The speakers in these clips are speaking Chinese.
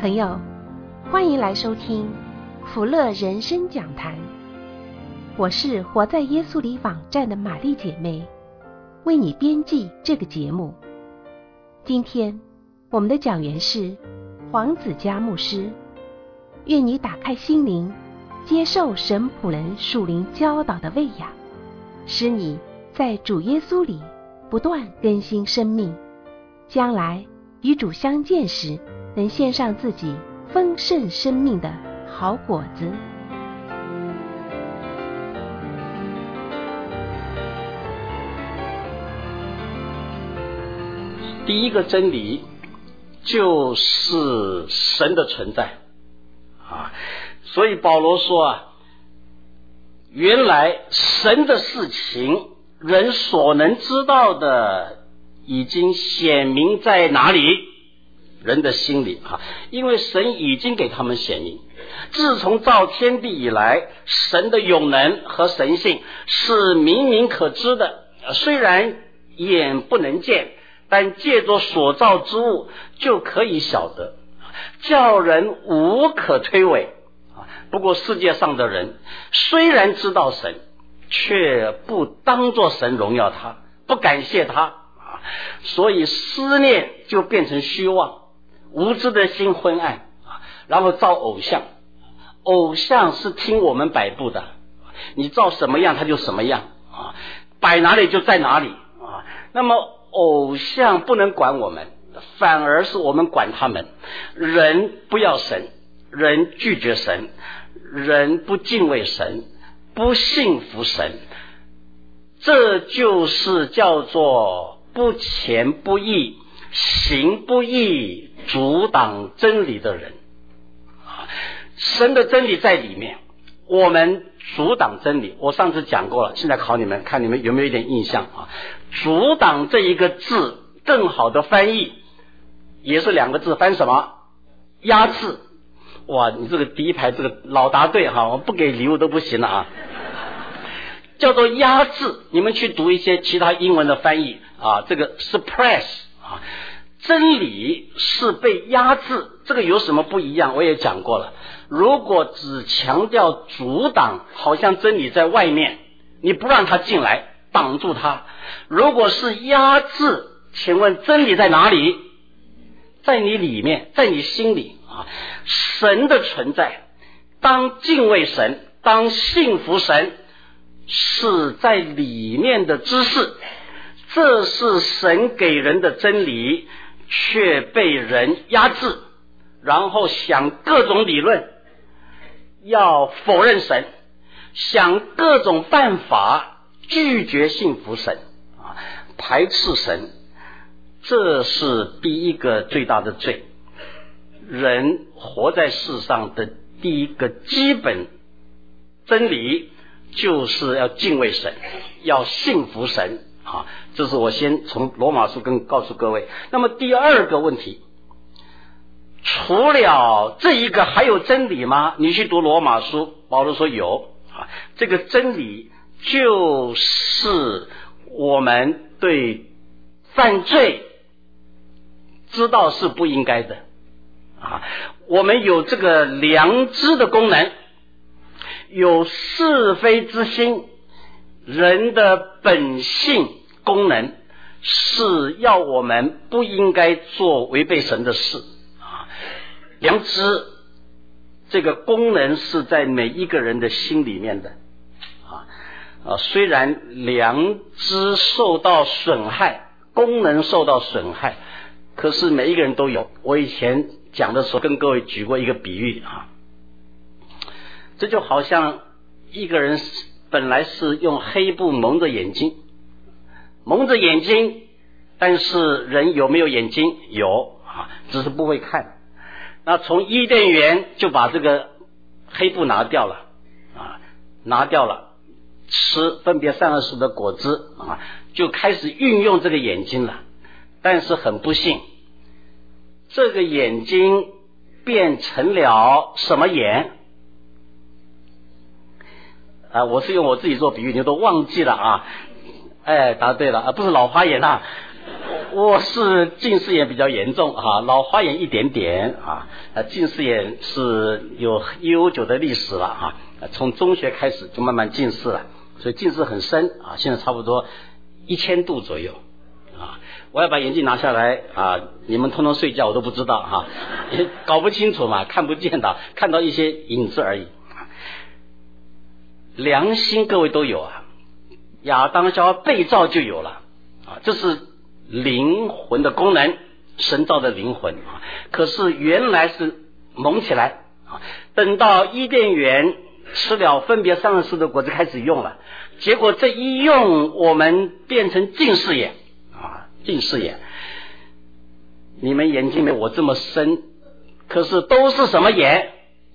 朋友，欢迎来收听福乐人生讲坛。我是活在耶稣里网站的玛丽姐妹，为你编辑这个节目。今天我们的讲员是黄子嘉牧师，愿你打开心灵，接受神仆人属灵教导的喂养，使你在主耶稣里不断更新生命，将来与主相见时，能献上自己丰盛生命的好果子。 第一个真理就是神的存在啊，所以保罗说原来神的事情，人所能知道的已经显明在哪里？人的心里啊，因为神已经给他们显明。自从造天地以来，神的永能和神性是明明可知的，虽然眼不能见，但借着所造之物就可以晓得，叫人无可推诿。不过世界上的人虽然知道神，却不当作神荣耀他，不感谢他，所以思念就变成虚妄，无知的心昏暗，然后造偶像。偶像是听我们摆布的，你造什么样他就什么样，摆哪里就在哪里。那么偶像不能管我们，反而是我们管他们。人不要神，人拒绝神，人不敬畏神，不信服神，这就是叫做不前不义，行不义，阻挡真理的人。神的真理在里面，我们阻挡真理。我上次讲过了，现在考你们，看你们有没有一点印象啊？阻挡这一个字更好的翻译也是两个字，翻什么？压制。哇，你这个第一排这个老答对哈，我不给礼物都不行了啊。叫做压制，你们去读一些其他英文的翻译啊，这个 suppress 啊，真理是被压制，这个有什么不一样？我也讲过了。如果只强调阻挡，好像真理在外面，你不让它进来，挡住它。如果是压制，请问真理在哪里？在你里面，在你心里啊。神的存在，当敬畏神，当信服神，是在里面的知识，这是神给人的真理，却被人压制，然后想各种理论要否认神，想各种办法拒绝信服神，排斥神。这是第一个最大的罪。人活在世上的第一个基本真理就是要敬畏神，要信服神啊，这是我先从罗马书告诉各位。那么第二个问题，除了这一个还有真理吗？你去读罗马书，保罗说有啊，这个真理就是我们对犯罪知道是不应该的啊，我们有这个良知的功能，有是非之心，人的本性功能是要我们不应该做违背神的事啊。良知这个功能是在每一个人的心里面的虽然良知受到损害，功能受到损害，可是每一个人都有。我以前讲的时候跟各位举过一个比喻啊，这就好像一个人本来是用黑布蒙着眼睛，但是人有没有眼睛？有啊，只是不会看。那从伊甸园就把这个黑布拿掉了，吃分别善恶树的果子啊，就开始运用这个眼睛了。但是很不幸，这个眼睛变成了什么眼？我是用我自己做比喻，你都忘记了啊。答对了不是老花眼我是近视眼比较严重啊，老花眼一点点啊，近视眼是有悠久的历史了啊，从中学开始就慢慢近视了，所以近视很深啊，现在差不多1000度左右啊。我要把眼镜拿下来啊，你们通通睡觉我都不知道啊，也搞不清楚嘛，看不见的，看到一些影子而已。良心各位都有啊，亚当夏娃被造就有了啊，这是灵魂的功能，神造的灵魂啊。可是原来是蒙起来啊，等到伊甸园吃了分别善恶树的果子开始用了，结果这一用我们变成近视眼啊，近视眼。你们眼睛没我这么深，可是都是什么眼？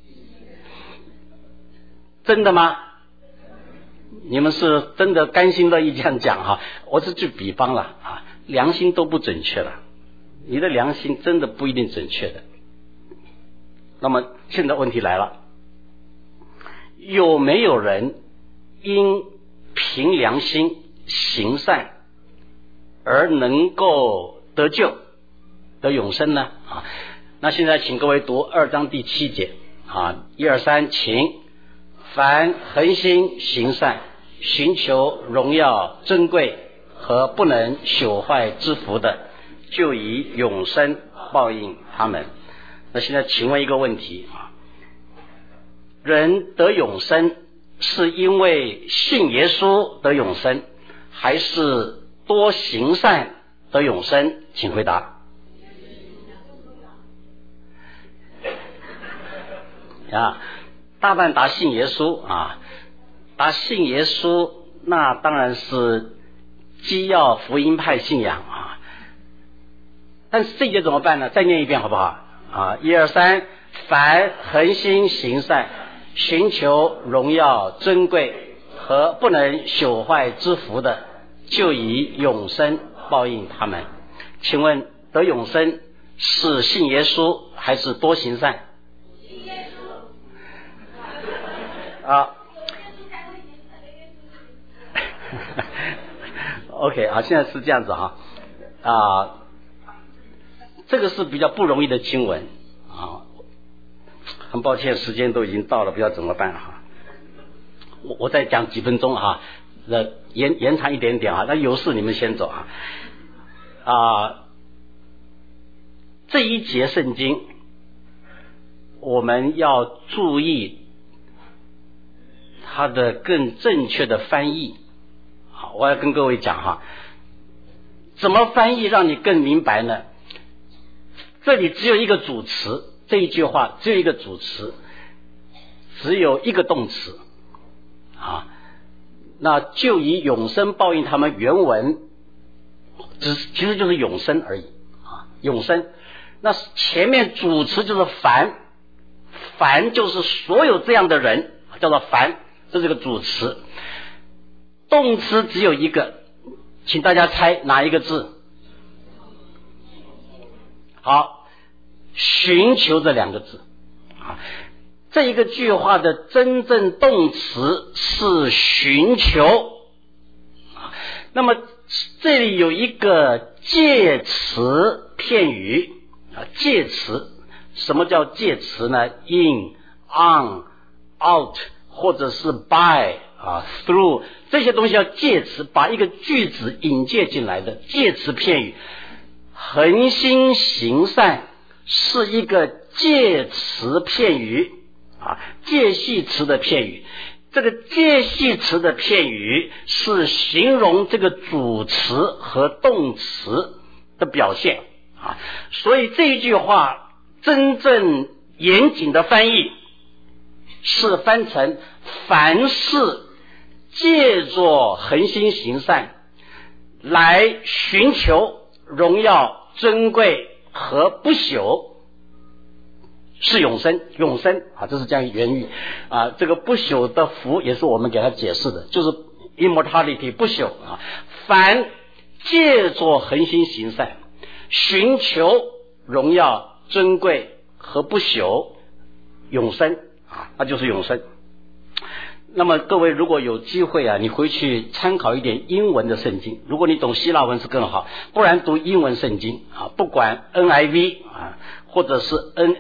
真的吗？你们是真的甘心乐意这样讲哈？我是举比方了啊，良心都不准确了，你的良心真的不一定准确的。那么现在问题来了，有没有人因凭良心行善而能够得救得永生呢？啊，那现在请各位读2章第7节啊，1、2、3，请。凡恒心行善，寻求荣耀珍贵和不能朽坏之福的，就以永生报应他们。那现在请问一个问题啊，人得永生是因为信耶稣得永生，还是多行善得永生？请回答。啊，大半答信耶稣啊，答信耶稣，那当然是基要福音派信仰啊。但是这一节怎么办呢？再念一遍好不好啊？1、2、3，凡恒心行善，寻求荣耀珍贵和不能朽坏之福的，就以永生报应他们。请问得永生是信耶稣还是多行善？啊，OK 啊，现在是这样子哈啊，这个是比较不容易的经文啊，很抱歉时间都已经到了，不知道怎么办哈。我再讲几分钟哈，延长一点点啊，那有事你们先走啊。这一节圣经我们要注意它的更正确的翻译。好，我要跟各位讲哈，怎么翻译让你更明白呢？这里只有一个主词，这一句话只有一个主词，只有一个动词啊，那就以永生报应他们。原文其实就是永生而已啊，永生。那前面主词就是凡，凡就是所有这样的人，叫做凡，这是个主词。动词只有一个，请大家猜哪一个字？好，寻求这2个字啊。这一个句话的真正动词是寻求。那么这里有一个介词片语啊，介词。什么叫介词呢？ in on out 或者是 by 啊 through， 这些东西叫介词，把一个句子引介进来的介词片语。恒心行善是一个介词片语啊，介系词的片语。这个介系词的片语是形容这个主词和动词的表现啊，所以这一句话真正严谨的翻译是翻成凡是借着恒心行善来寻求荣耀珍贵和不朽是永生。永生啊，这是这样原语啊。这个不朽的福也是我们给他解释的，就是 immortality 不朽啊。凡借着恒心行善寻求荣耀珍贵和不朽永生啊，那就是永生。 那么各位如果有机会啊，你回去参考一点英文的圣经，如果你懂希腊文是更好，不然读英文圣经啊，不管 NIV 啊，或者是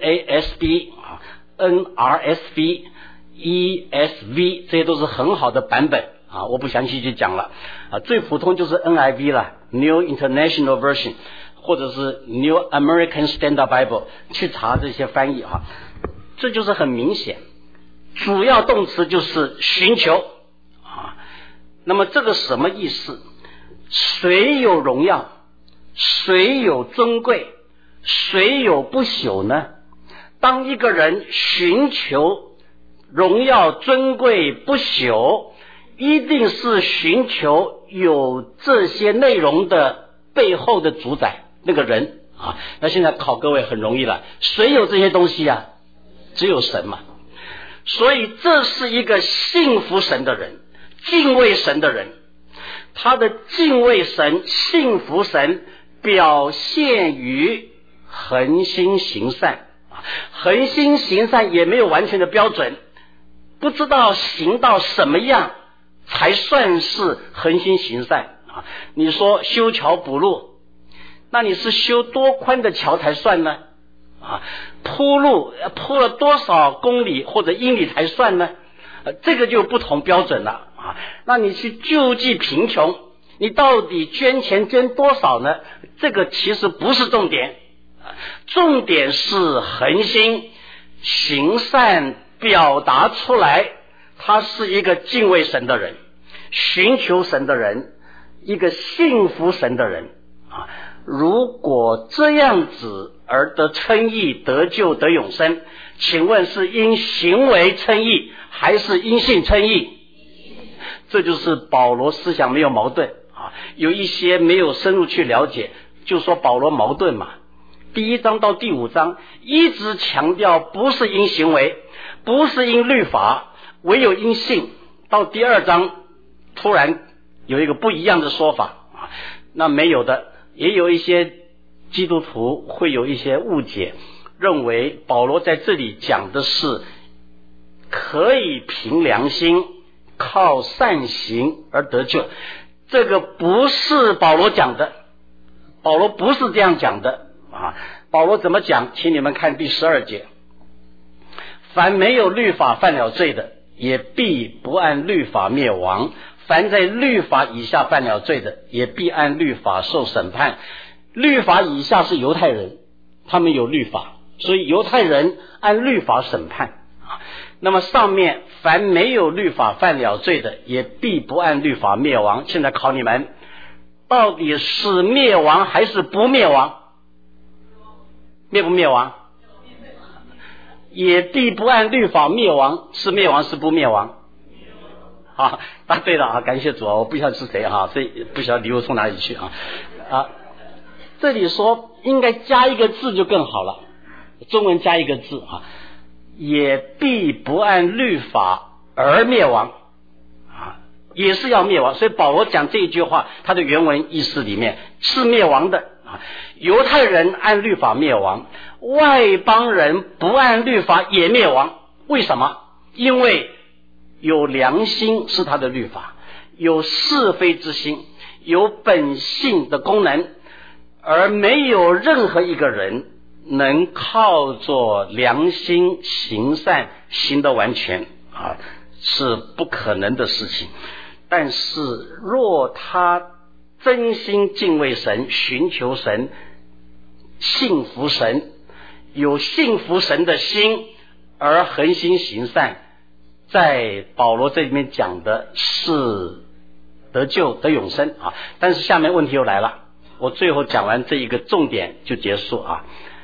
NASB 啊、NRSV、ESV， 这些都是很好的版本啊，我不详细去讲了啊，最普通就是 NIV 了 New International Version， 或者是 New American Standard Bible， 去查这些翻译啊，这就是很明显，主要动词就是寻求啊。那么这个什么意思？谁有荣耀？谁有尊贵？谁有不朽呢？当一个人寻求荣耀、尊贵、不朽，一定是寻求有这些内容的背后的主宰那个人啊。那现在考各位很容易了，谁有这些东西啊？只有神嘛。所以这是一个信服神的人，敬畏神的人，他的敬畏神、信服神表现于恒心行善。恒心行善也没有完全的标准，不知道行到什么样才算是恒心行善啊。你说修桥补路，那你是修多宽的桥才算呢？啊，铺路铺了多少公里或者英里才算呢？这个就不同标准了啊。那你去救济贫穷，你到底捐钱捐多少呢？这个其实不是重点，重点是恒心行善表达出来，他是一个敬畏神的人，寻求神的人，一个信服神的人啊。如果这样子而得称义、得救、得永生，请问是因行为称义还是因信称义？这就是保罗思想没有矛盾啊。有一些没有深入去了解，就说保罗矛盾嘛。第1章到第5章一直强调不是因行为，不是因律法，唯有因信。到第2章突然有一个不一样的说法啊，那没有的。也有一些基督徒会有一些误解，认为保罗在这里讲的是可以凭良心靠善行而得救，这个不是保罗讲的，保罗不是这样讲的啊。保罗怎么讲？请你们看第12节，凡没有律法犯了罪的，也必不按律法灭亡，凡在律法以下犯了罪的，也必按律法受审判。律法以下是犹太人，他们有律法，所以犹太人按律法审判啊。那么上面凡没有律法犯了罪的，也必不按律法灭亡。现在考你们，到底是灭亡还是不灭亡？灭不灭亡？也必不按律法灭亡，是灭亡是不灭亡？啊，答对了啊！感谢主啊！我不晓得是谁啊，所以不晓得礼物从哪里去啊。这里说应该加一个字就更好了，中文加一个字啊，也必不按律法而灭亡啊，也是要灭亡。所以保罗讲这一句话，他的原文意思里面是灭亡的啊。犹太人按律法灭亡，外邦人不按律法也灭亡。为什么？因为有良心是他的律法，有是非之心，有本性的功能，而没有任何一个人能靠着良心行善行得完全啊，是不可能的事情。但是若他真心敬畏神，寻求神，信服神，有信服神的心而恒心行善，在保罗这里面讲的是得救得永生啊。但是下面问题又来了，我最后讲完这一个重点就结束啊。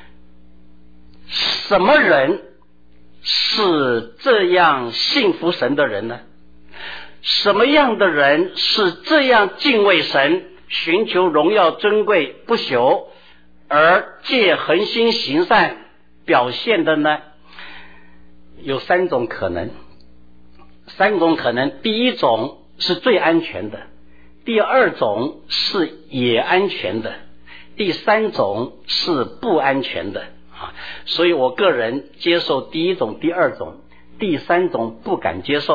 什么人是这样信服神的人呢？什么样的人是这样敬畏神，寻求荣耀尊贵不朽，而借恒心行善表现的呢？有3种可能。第一种是最安全的，第二种是也安全的，第3种是不安全的啊。所以我个人接受第一种、第二种，第3种不敢接受啊。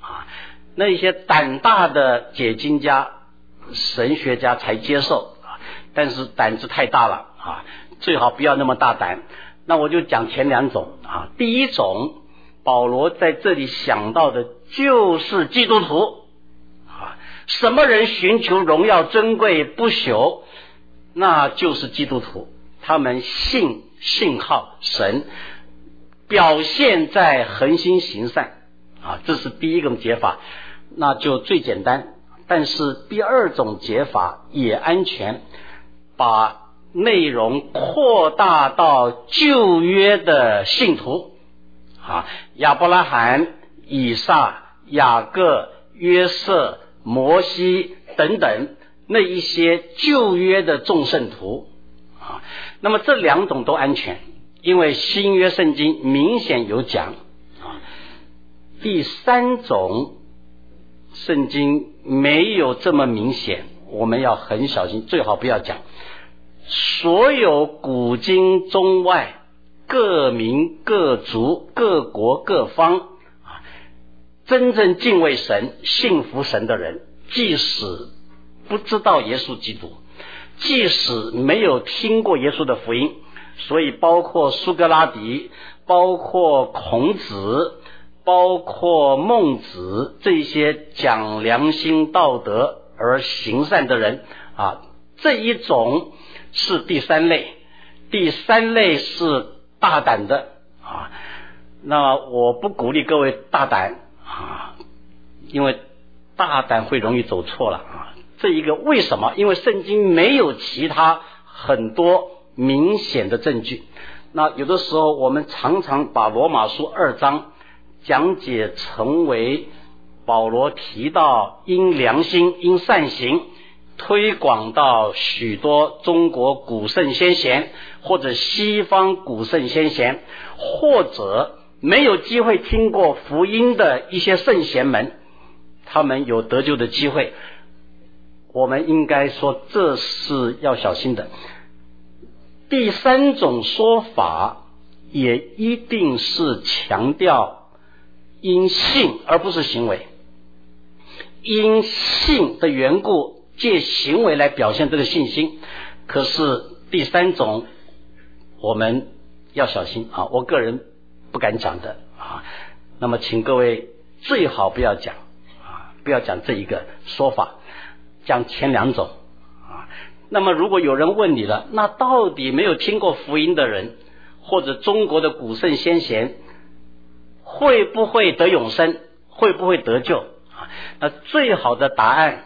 那一些胆大的解经家、神学家才接受但是胆子太大了最好不要那么大胆。那我就讲前两种第一种，保罗在这里想到的就是基督徒什么人寻求荣耀尊贵不朽，那就是基督徒，他们信靠神，表现在恒心行善这是第一种解法，那就最简单。但是第二种解法也安全，把内容扩大到旧约的信徒亚伯拉罕、以撒、雅各、约瑟、摩西等等那一些旧约的众圣徒那么这两种都安全，因为新约圣经明显有讲第三种圣经没有这么明显，我们要很小心，最好不要讲。所有古今中外各民各族各国各方真正敬畏神信服神的人，即使不知道耶稣基督，即使没有听过耶稣的福音，所以包括苏格拉底，包括孔子，包括孟子，这些讲良心道德而行善的人这一种是第三类。第三类是大胆的那我不鼓励各位大胆因为大胆会容易走错了这一个为什么？因为圣经没有其他很多明显的证据。那有的时候我们常常把罗马书2章讲解成为保罗提到因良心因善行推广到许多中国古圣先贤或者西方古圣先贤，或者没有机会听过福音的一些圣贤们，他们有得救的机会。我们应该说这是要小心的。第三种说法也一定是强调因信而不是行为，因信的缘故借行为来表现这个信心。可是第三种我们要小心我个人不敢讲的那么请各位最好不要讲不要讲这一个说法，讲前两种那么如果有人问你了，那到底没有听过福音的人或者中国的古圣先贤会不会得永生，会不会得救那最好的答案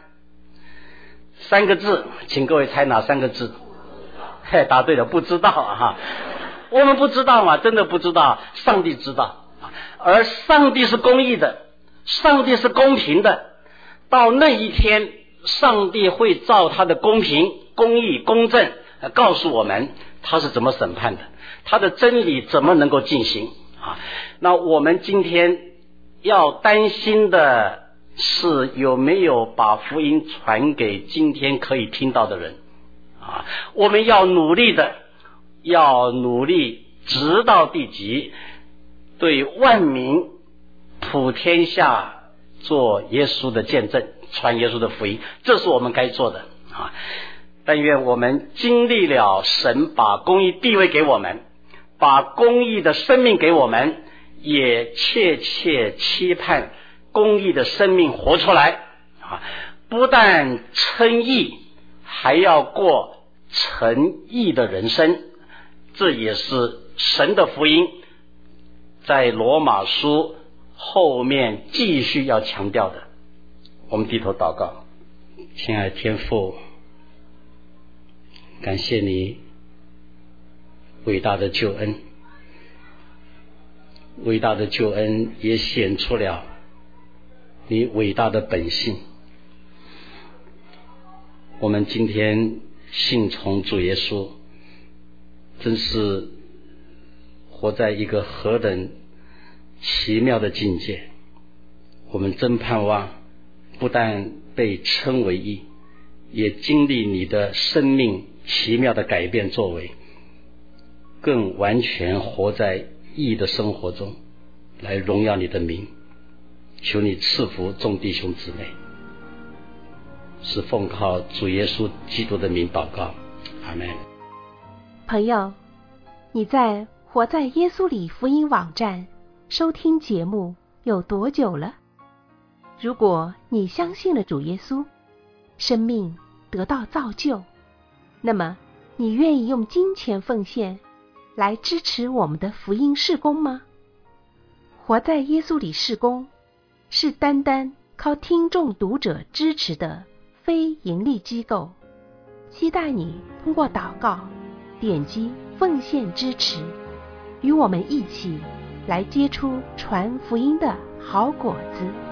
3个字，请各位猜哪3个字？答对了，不知道我们不知道嘛，真的不知道，上帝知道。而上帝是公义的，上帝是公平的，到那一天上帝会照他的公平公义公正告诉我们他是怎么审判的，他的真理怎么能够进行那我们今天要担心的是有没有把福音传给今天可以听到的人我们要努力直到地极，对万民普天下做耶稣的见证，传耶稣的福音，这是我们该做的但愿我们经历了神把公义地位给我们，把公义的生命给我们，也切切期盼公义的生命活出来不但称义，还要过成义的人生。这也是神的福音在罗马书后面继续要强调的。我们低头祷告。亲爱的天父，感谢你伟大的救恩，伟大的救恩也显出了你伟大的本性。我们今天信从主耶稣，真是活在一个何等奇妙的境界。我们真盼望不但被称为义，也经历你的生命奇妙的改变作为，更完全活在义的生活中，来荣耀你的名。 求你赐福众弟兄姊妹，是奉靠主耶稣基督的名祷告，阿们。 朋友，你在活在耶稣里福音网站收听节目有多久了？如果你相信了主耶稣，生命得到造就，那么你愿意用金钱奉献来支持我们的福音事工吗？活在耶稣里事工是单单靠听众读者支持的非盈利机构，期待你通过祷告点击奉献支持，与我们一起来结出传福音的好果子。